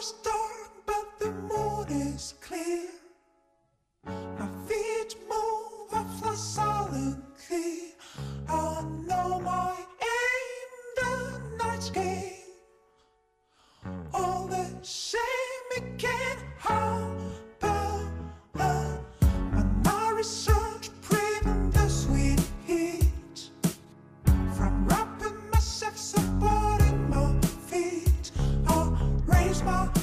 is dark, but the moon is clear. My feet move, I fly silently. I know my aim, the night's game. All the same, it can't happen. When I research, breathing the sweet heat from wrapping my sex apart in my feet, I raise my